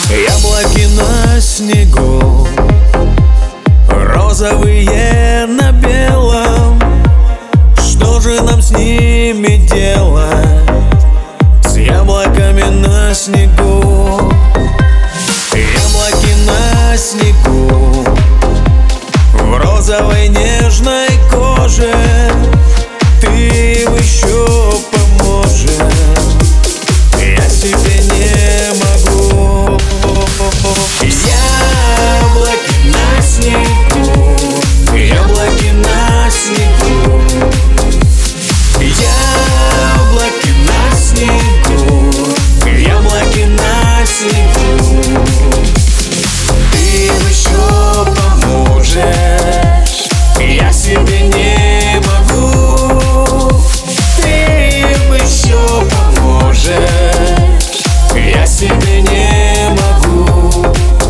Яблоки на снегу, розовые на белом. Что же нам с ними делать, с яблоками на снегу? Яблоки на снегу, в розовой нежной коже. Ты им еще поможешь, я себе не могу. Яблоки на снегу, яблоки на снегу, яблоки на снегу, яблоки на снегу. Ты им еще поможешь, я себе не могу. Ты им еще поможешь, я себе не могу.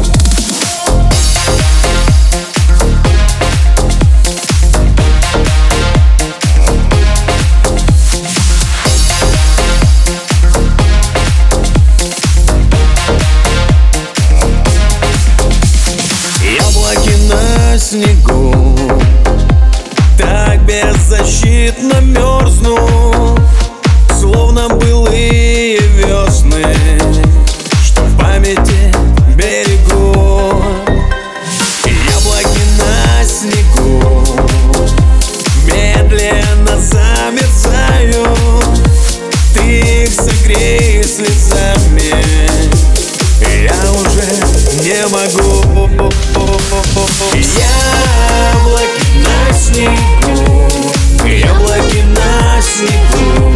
Яблоки на снегу так беззащитно мерзнут, словно былые весны, что в памяти берегу. Яблоки на снегу медленно замерзают. Ты их согрей слезами, я уже не могу. Яблоки на снегу, яблоки на снегу,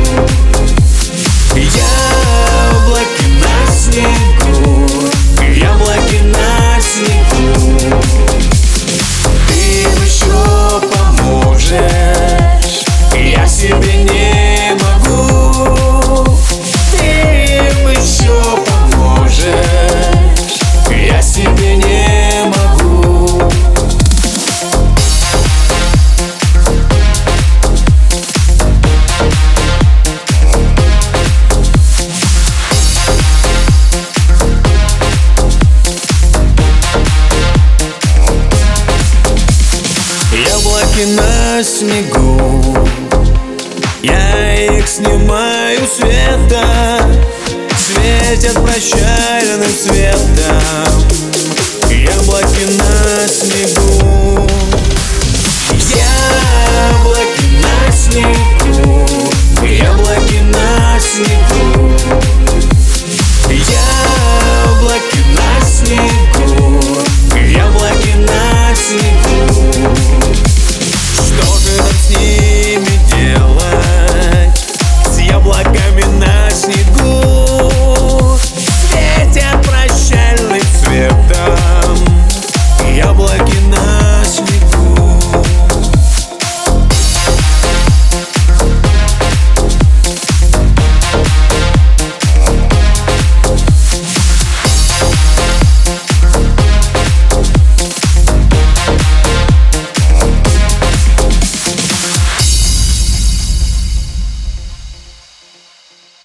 яблоки на снегу, яблоки на снегу. Ты им еще поможешь, я себе не могу. Ты им еще поможешь, я себе не могу. Яблоки на снегу, я их снимаю с света, светят прощальным светом.